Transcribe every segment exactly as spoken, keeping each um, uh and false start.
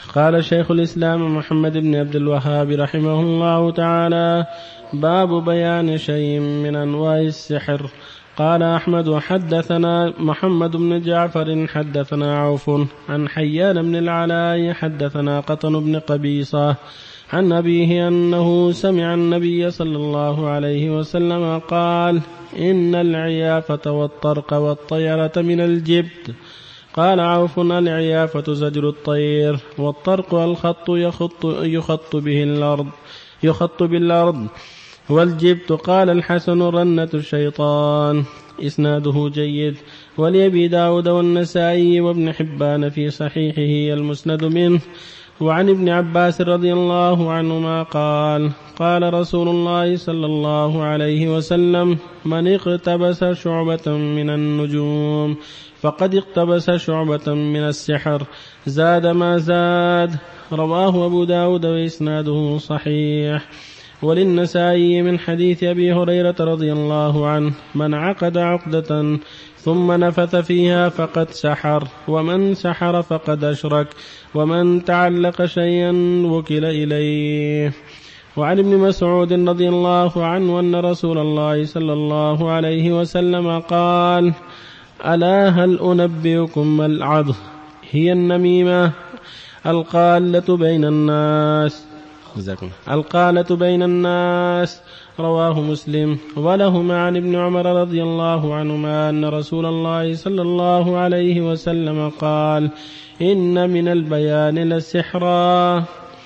قال شيخ الإسلام محمد بن عبد الوهاب رحمه الله تعالى: باب بيان شيء من أنواع السحر. قال أحمد: حدثنا محمد بن جعفر حدثنا عوف عن حيان بن العلاء حدثنا قطن بن قبيصة عن أبيه أنه سمع النبي صلى الله عليه وسلم قال: إن العيافة والطرق والطيرة من الجبت. قال عوف: العيافة زجر الطير، والطرق الخط يخط, يخط به الأرض يخط بالأرض، والجبت قال الحسن رنة الشيطان. إسناده جيد. ولأبي داود والنسائي وابن حبان في صحيحه المسند منه. وعن ابن عباس رضي الله عنهما قال: قال رسول الله صلى الله عليه وسلم: من اقتبس شعبة من النجوم فقد اقتبس شعبة من السحر، زاد ما زاد. رواه أبو داود وإسناده صحيح. وللنسائي من حديث أبي هريرة رضي الله عنه: من عقد عقدة ثم نفث فيها فقد سحر، ومن سحر فقد أشرك، ومن تعلق شيئا وكل إليه. وعن ابن مسعود رضي الله عنه أن رسول الله صلى الله عليه وسلم قال: ألا هل أنبئكم ما العض؟ هي النميمة القالة بين الناس القالة بين الناس. رواه مسلم. ولهما عن ابن عمر رضي الله عنهما أن رسول الله صلى الله عليه وسلم قال: إن من البيان لسحرا.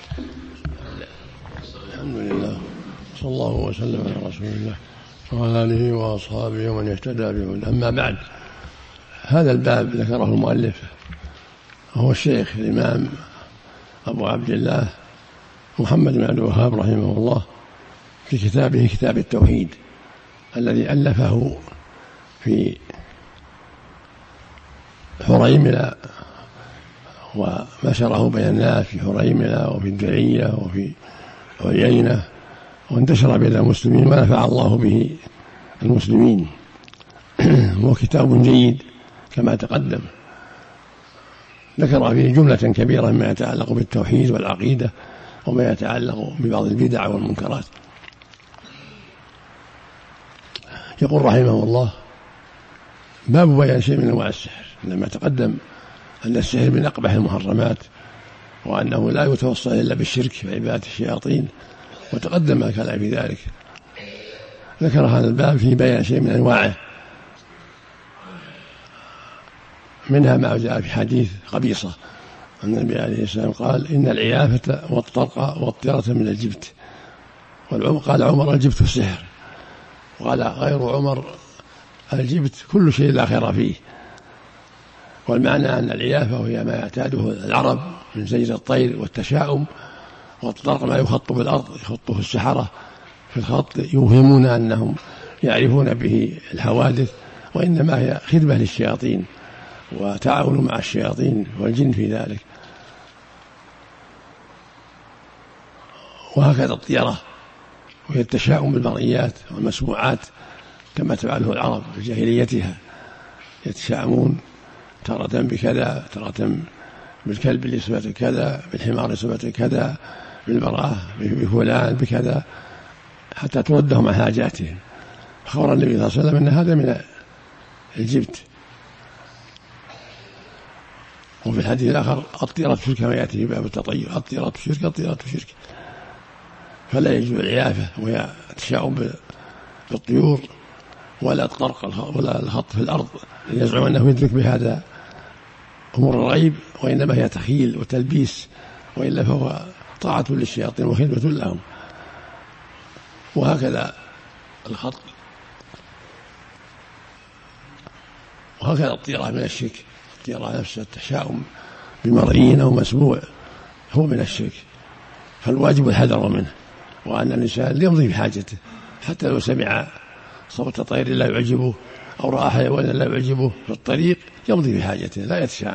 الحمد لله، صلى الله وسلم على رسول الله وعلى آله وأصحابه ومن اهتدى بهداه. أما بعد، هذا الباب ذكره المؤلف وهو الشيخ الإمام أبو عبد الله محمد بن عبد الوهاب رحمه الله في كتابه كتاب التوحيد الذي ألفه في حريملة ونشره بين الناس في حريملة وفي الدرية وفي عيينة، وانتشر بين المسلمين ونفع الله به المسلمين. هو كتاب جيد كما تقدم، ذكر فيه جملة كبيرة مما يتعلق بالتوحيد والعقيدة وما يتعلق ببعض البدع والمنكرات. يقول رحمه الله: باب بيان شيء من انواع السحر. لما تقدم ان السحر من اقبح المحرمات وانه لا يتوصل الا بالشرك وعباده الشياطين، وتقدم الكلام في ذلك، ذكر هذا الباب في بيان شيء من انواعه، منها ما جاء في حديث قبيصة أن النبي عليه السلام قال: إن العيافة والطرق والطيرة من الجبت. قال عمر: الجبت السحر. وقال غير عمر: الجبت كل شيء لا خير فيه. والمعنى أن العيافة وهي ما يعتاده العرب من زجر الطير والتشاؤم، والطرق ما يخط بالأرض يخطه السحرة في الخط، يوهمون أنهم يعرفون به الحوادث، وإنما هي خدمة للشياطين وتعاون مع الشياطين والجن في ذلك. وهكذا الطيرة وهي التشاؤم بالمرئيات والمسموعات كما تفعله العرب في جاهليتها، يتشاءمون تارة بكذا، تارة بالكلب لصفة كذا، بالحمار لصفة كذا، بالمرأة بفلان بكذا، حتى تردهم عن حاجاتهم. أخبر النبي صلى الله عليه وسلم أن هذا من الجبت. وفي الحديث الآخر: الطيرة شرك، كما يأتي في باب التطير: الطيرة شرك، الطيرة شرك. فلا يجوز العيافة وهي التشاؤم بالطيور، ولا الطرق ولا الخط في الأرض يزعم أنه يدرك بهذا أمور الغيب، وإنما هي تخيل وتلبيس، وإلا فهو طاعة للشياطين وخدمة لهم. وهكذا الخط، وهكذا الطيرة من الشرك. الطيرة نفسها التشاؤم بمرئي أو مسموع هو من الشرك، فالواجب الحذر منه، وأن الإنسان يمضي بحاجته، حتى لو سمع صوت طير لا يعجبه أو رأى حيوانا لا يعجبه في الطريق يمضي بحاجته لا يتشاءم.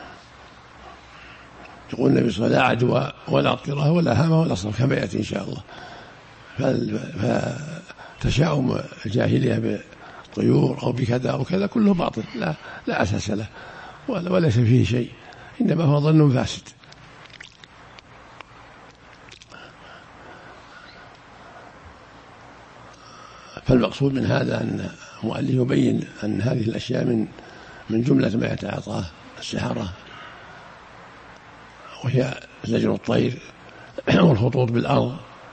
يقول النبي صلى الله عليه وسلم: لا عدوى ولا اضطرار ولا هامة ولا صرف، كما يأتي إن شاء الله. فتشاؤم الجاهلية بالطيور أو بكذا أو كذا كله باطل، لا, لا أساس له وليس فيه شيء، إنما هو ظن فاسد. فالمقصود من هذا أن المؤلف يبين أن هذه الأشياء من من جملة ما يتعاطاه السحرة، وهي زجر الطير والخطوط بالأرض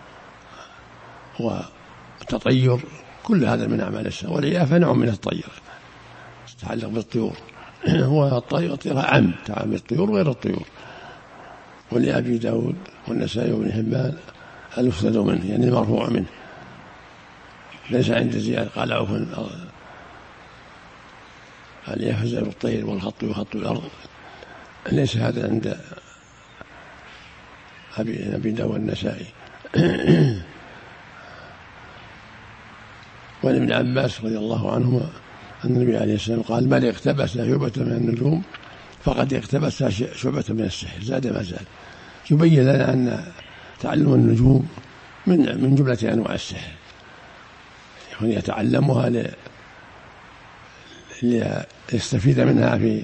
والتطير، كل هذا من أعمال السحر. والعيافة نوع من الطير تتعلق بالطيور، والطير عام تعام الطيور غير الطيور. ولأبي داود والنسائي وابن حبان المسند منه يعني المرفوع منه، ليس عند زياد قال عوف العيافة زجر الطير والخط وخط الأرض، ليس هذا عند أبي داود والنسائي. وعن ابن عباس رضي الله عنهما أن النبي عليه السلام قال: من اقتبس شعبة من النجوم فقد اقتبس شعبة من السحر، زاد ما زاد. يبين لنا أن تعلم النجوم من من جملة أنواع السحر، يعني يتعلمها ليستفيد منها في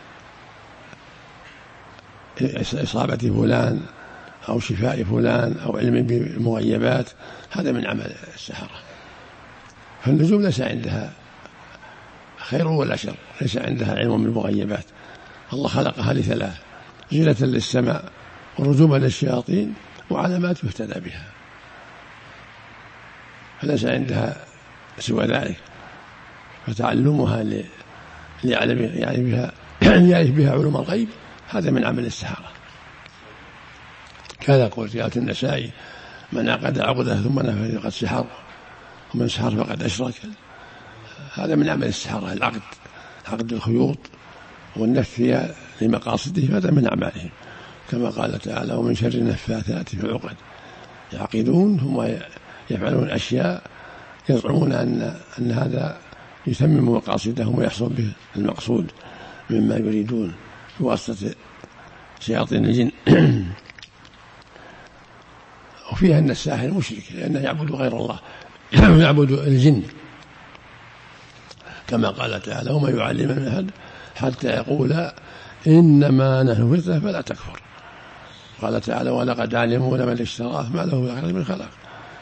إصابة فلان أو شفاء فلان أو علم بالمغيبات، هذا من عمل السحرة. فالنجوم ليس عندها خير ولا شر، ليس عندها علم بالمغيبات. الله خلقها لثلاث: زينة للسماء ورجوما للشياطين وعلامات يهتدى بها، فليس عندها سوى ذلك. فتعلمها ليعلم يعني بها يعرف بها علوم الغيب، هذا من عمل السحرة. كذا قول رواية النسائي: من عقد عقده ثم نفذ فقد سحر، ومن سحر فقد أشرك. هذا من عمل السحرة، العقد، عقد الخيوط والنفث فيها لمقاصده، هذا من أعمالهم، كما قال تعالى: ومن شر النفاثات في العقد يعقدون ثم يفعلون أشياء يزعمون أن أن هذا يتمم مقاصدهم ويحصل به المقصود مما يريدون بواسطة شياطين الجن. وفيها أن الساحر مشرك لأنه يعبد غير الله ويعبد الجن، كما قال تعالى: وما يعلم من أحد حتى يقول إنما نحن فتنة فلا تكفر. قال تعالى: ولقد علموا لمن اشتراه ما له في الآخرة من خلاق.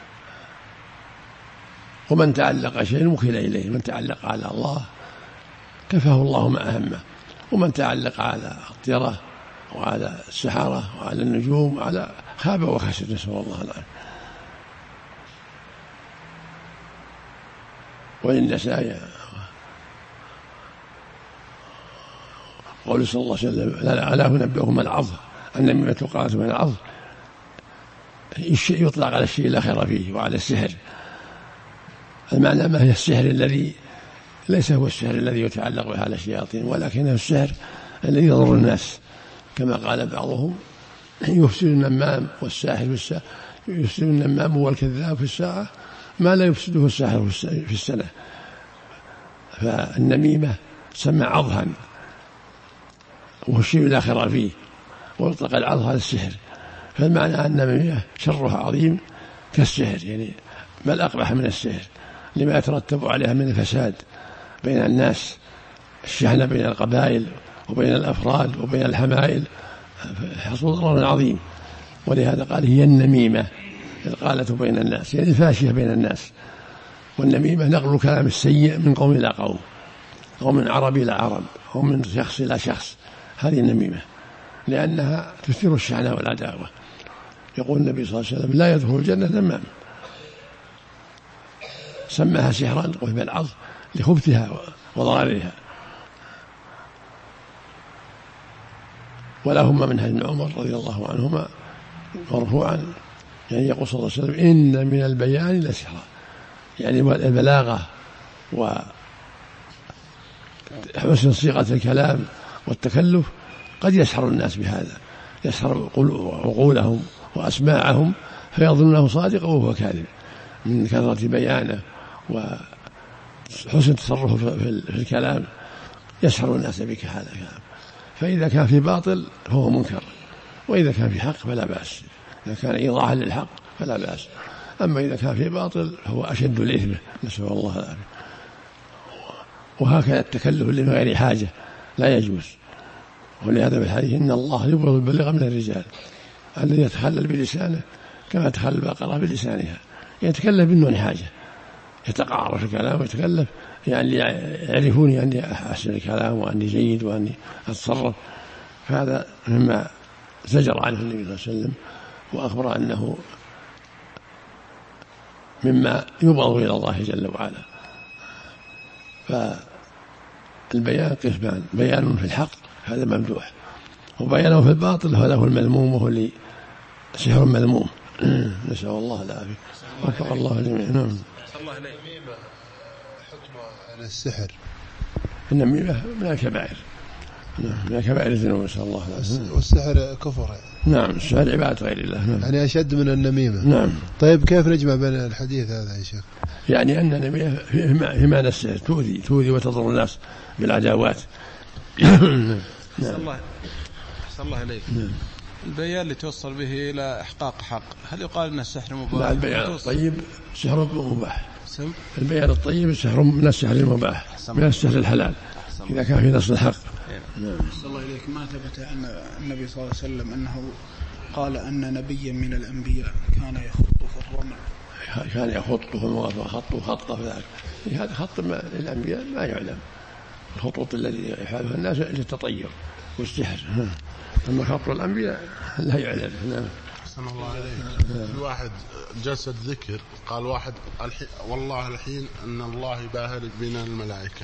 ومن تعلق شيء وكل إليه، من تعلق على الله كفاه الله ما أهمه، ومن تعلق على الطيرة وعلى السحرة وعلى النجوم وعلى خاب وخسر، نسأل الله العافية. وللنسائي قول صلى الله عليه وسلم: ألا أنبئكم العظ النميمة قالت من العظ، يطلق على الشيء لا خير فيه وعلى السحر. المعنى ما هي السحر الذي ليس هو السحر الذي يتعلق به على الشياطين، ولكنه السحر الذي يضر الناس، كما قال بعضهم: يفسد النمام والساحر في الساعة، يفسد النمام والكذاب في الساعة ما لا يفسده الساحر في السنة. فالنميمة تسمى عضها وهو الشيء لا خير فيه، ويطلق العض على السحر. فالمعنى أن النميمة شرها عظيم كالسحر، يعني بل أقبح من السحر لما يترتب عليها من الفساد بين الناس، الشحنة بين القبائل وبين الأفراد وبين الحمائل، حصول ضرر عظيم. ولهذا قال: هي النميمة القالة بين الناس، يعني الفاشية بين الناس. والنميمة نقل الكلام السيء من قوم إلى قوم، أو من عرب إلى عرب، أو من شخص إلى شخص، هذه النميمة، لأنها تثير الشحنة والعداوة. يقول النبي صلى الله عليه وسلم: لا يدخل الجنة نمام. سماها سحرا وهي العظ لخبثها وضررها. ولهما من ابن عمر رضي الله عنهما مرفوعا، يعني يقول صلى الله عليه وسلم: إن من البيان لسحرا، يعني البلاغة وحسن صيغة الكلام والتكلف قد يسحر الناس بهذا، يسحر عقولهم وأسماعهم فيظنونه صادق وهو كاذب من كثرة بيانه وحسن تصرفه في الكلام، يسحر الناس بك هذا الكلام. فإذا كان في باطل فهو منكر، وإذا كان في حق فلا بأس. إذا كان إيضاحا للحق فلا بأس، أما إذا كان في باطل فهو أشد الإثم، نسأل الله العافية. وهكذا التكلف لغير حاجة لا يجوز. ولهذا في الحديث: إن الله يبغض البليغ من الرجال الذي يتخلل بلسانه كما تخلل البقرة بلسانها، يتكلم بدون حاجة، يتقعر في الكلام ويتكلف يعني يعرفوني أني أحسن الكلام وأني جيد وأني أتصرف، فهذا مما زجر عنه النبي صلى الله عليه وسلم وأخبر أنه مما يبغض إلى الله جل وعلا. فالبيان قسمان: بيان في الحق هذا ممدوح، وبيانه في الباطل هذا هو المذموم وهو اللي سحر مذموم. نسأل الله العافية. وفق الله الجميع. نعم. حكم على السحر. النميمة من الكبائر، من كبائر الذنوب، نسأل الله العافية. والسحر كفر. نعم، السحر عبادة غير الله. نعم. يعني أشد من النميمة. نعم. طيب كيف نجمع بين الحديث هذا يا شيخ؟ يعني أن النميمة في معنى السحر، تؤذي تؤذي وتضر الناس بالعداوات. نعم. الله الله عليك. نعم. البيان اللي توصل به إلى إحقاق حق، هل يقال أن السحر مباح؟ لا، البيان الطيب سحر مباح. البيان الطيب سحر من السحر المباح، من السحر الحلال إذا كان في نص الحق. نعم. الله إليك. ما ثبت أن النبي صلى الله عليه وسلم أنه قال أن نبيا من الأنبياء كان يخط في الرمل، كان يخط وخط خطه في ذلك. هذا خط للأنبياء ما يعلم، الخطوط الذي يفعلها الناس للتطير والسحر، أما خط الأنبياء لا يعلم. نعم. أحسن الله عليك. في واحد جلسة ذكر قال واحد والله الحين أن الله يباهر بنا الملائكة.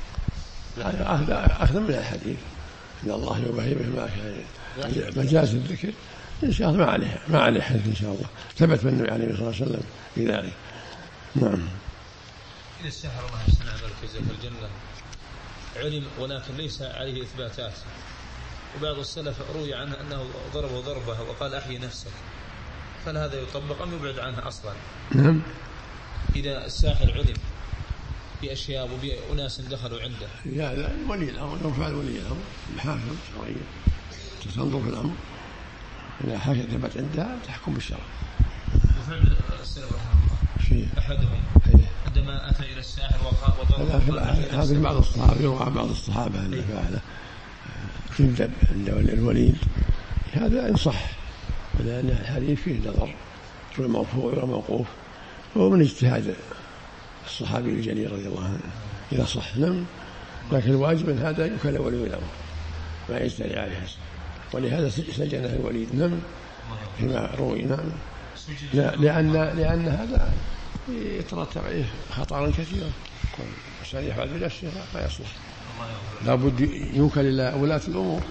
أخذ من الحديث إن الله يباهر بالملائكة، مجاز الذكر إن شاء الله ما عليه ما عليه حديث إن شاء الله ثبت من النبي عليه الصلاة والسلام في ذلك. نعم. إذا السحر الله يحسن عملك في الجنة علم ولكن ليس عليه إثباتات، وبعض السلف روي عنه أنه ضربه ضربه وقال أحيي نفسك، فهل هذا يطبق أم يبعد عنه أصلا؟ نعم. إذا الساحر علم بأشياء وبأناس دخلوا عنده. لا لا، ولي الأمر لو فعل ولي الأمر الحاكم شرعيا تنظر في الأمر، إذا حاجة ثبت عندها تحكم بالشرع. وفعل السلف رحمه الله أحدهم عندما أتى إلى الساحر وضرب هذا بعض الصحابة يروى بعض الصحابة أن فعله كذب عند الوليد، هذا إن صح، لأن الحديث فيه نظر مرفوع وموقوف، وهو من اجتهاد الصحابي الجليل رضي الله عنه إذا صح. نعم. لكن الواجب أن هذا يكل ولي الأمر ما يجتري عليه، ولهذا سجنه الوليد. نعم. فيما روي. نعم. لأن لأن هذا يترتب عليه خطر كثير، عشان يفعل بالأشياء ما يصلح، لابد يوكل إلى ولاة الأمور.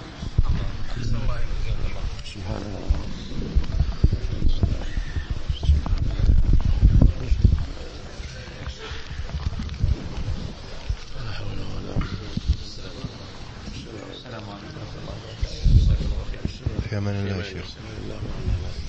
سبحان الله. في أمان الله يا شيخ.